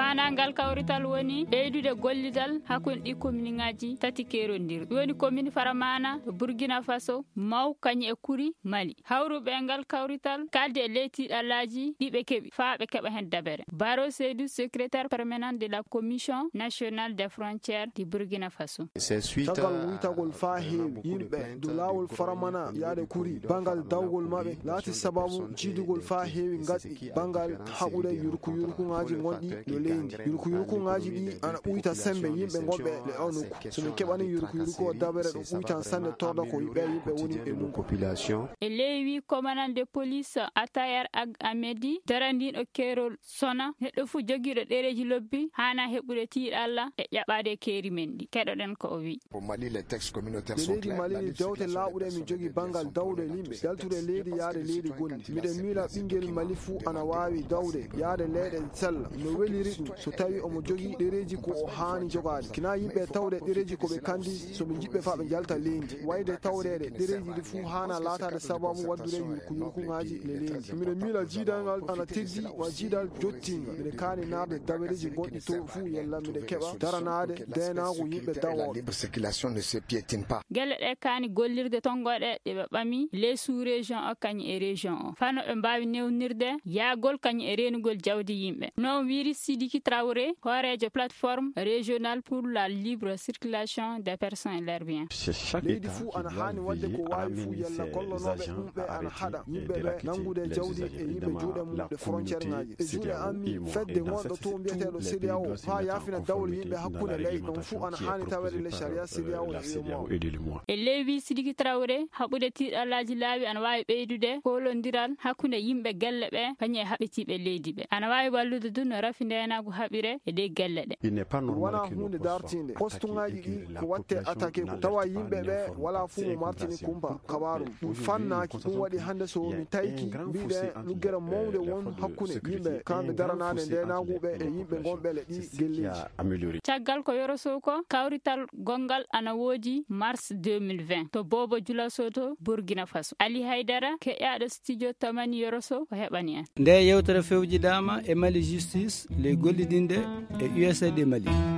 manangal kawrital woni ɓeydude gollidal hakkunde ɗi commune ngaji tati kerondir woni commune Faramana, Burkina Faso, Maw kañi e Kuri, Mali. Hawruɓe ngal kawrital kalde e ley tiiɗallaji ɗiɓe keɓi fa ɓe keɓa hen dabere. Baro Seydou, secrétaire permanent de la commission nationale des frontières du Burkina Faso. tagal witagol fa heewi yimɓe do lawol Faramana yaade Kuri bangal dawgol maɓe laati sababu jiidugol fa heewi gaɗɗi bangal haɓude yurkungaji gonɗi yo leydi. Yurkungaji ɗi ana ɓuyta sembe yimɓe gonɓe le o nokku. somi keɓani yurku o dabere ɗo ɓuytan sanne torda ko yimɓe woni e mum population. E leywi commandant de police Atayar Ag Amedi darandin o kerol sona neɗɗo fu jogiiɗo ɗereji lobbi hana heɓude tiiɗalla e ƴaɓade keeri men ɗi keɗoɗen ko o wi. leydi Mali dewte laaɓuɗe mi jogi bangal dawde yimɓe daltude leydi yaade leydi gondi. miɗen miila ɓinguel Mali fu ana wawi dawde yaade leyɗe sella no weliri ɗum so tawi omo jogi ɗereji ko o haani jogade. kina yimɓe tawde ɗereji koɓe kandi soɓe jiɓɓe fa ɓe jalta leydi wayde tawrede ɗereji ɗi fu hana latade sababu waddude yurkungaji le leydi. miɗen miila jiidangal ana teddi wa jiidal jottinga. miɗe kaani naɓde dabareji gonɗi to fu yalla miɗe keɓa daranade denago yimɓe dawoɓe. gelle ɗe kaani gollirde tongoɗe ɗe ɓe ɓami les sous région o kañi e région o fano ɓe mbawi newnirde yaagol kañi e renugol jawdi yimɓe. non wiri Sidiki Traoré, horejo plateforme régionale pour la libre circulation des personnes et leurs biens. leydi fu ana hani wadde ko wawi fu yalla gollonoɓe ɗumɓe ana haɗa yimɓeɓe nangude jawdi e yimɓe juuɗe mum ɗe frontiére ngaji e juuɗe ammi fedde gonɗo to mbiyeteɗo CEDEAO ha yafina dawol yimɓe hakkude ley ɗon fu ana hani tawede le sharia CEDEAO e leydi Sidiki Traoré haɓude tiiɗallaji laawi ana wawi ɓeydude kolodiral hakkunde yimɓe gelle ɓe kañum e haɓɓetiɓe leydi ɓe ana wawi wallude du no rafi ndenago haɓire e ɗe gelle ɗe. wona hunde dartinde postuŋaji ɗi ko watte attaqué ko tawa yimɓe ɓe wala fu mo martini kumpa kabaru ɗum fannaki ɗum waɗi hande so mi tayki mbiɗe luggere mawde won hakkunde yimɓe kamɓe daranade ndenaguɓe e yimɓe gonɓe le ɗi gelleji. caggal ko Yoroso ko kawrital gongal ana woodi mars 2020 to Bobo Dioulasso, Burkina Faso. Ali Haydara keƴaɗo studio Tamani Yoroso ko heɓani en. nde yewtere fewjidama e Mali Justice le gollidinde e USAID Mali.